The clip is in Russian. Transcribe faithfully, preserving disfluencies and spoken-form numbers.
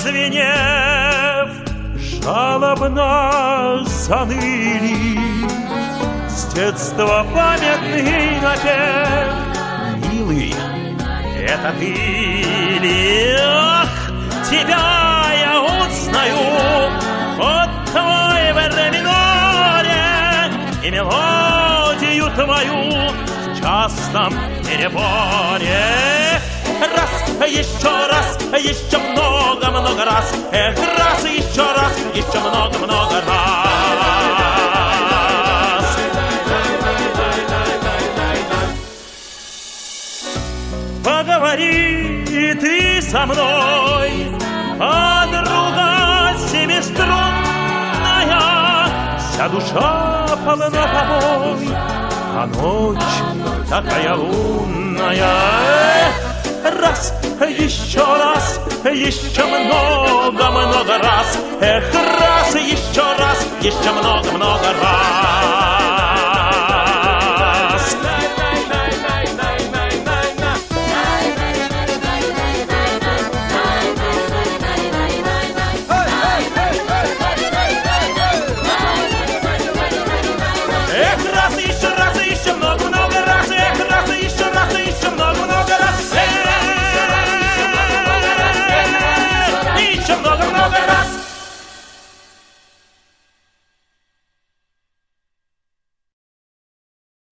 прозвенев, жалобно заныли. С детства памятный напев: милый, это ты ли? Ах, тебя я узнаю под твой временоре и мелодию твою в частом переборе. Раз, еще раз, еще много-много раз, эх, раз, еще раз, еще много-много раз. Поговори ты со мной, подруга семиструнная, вся душа полна тобой, а ночь такая лунная. Раз, еще раз, еще много-много раз, эх, раз, еще раз, еще много-много раз.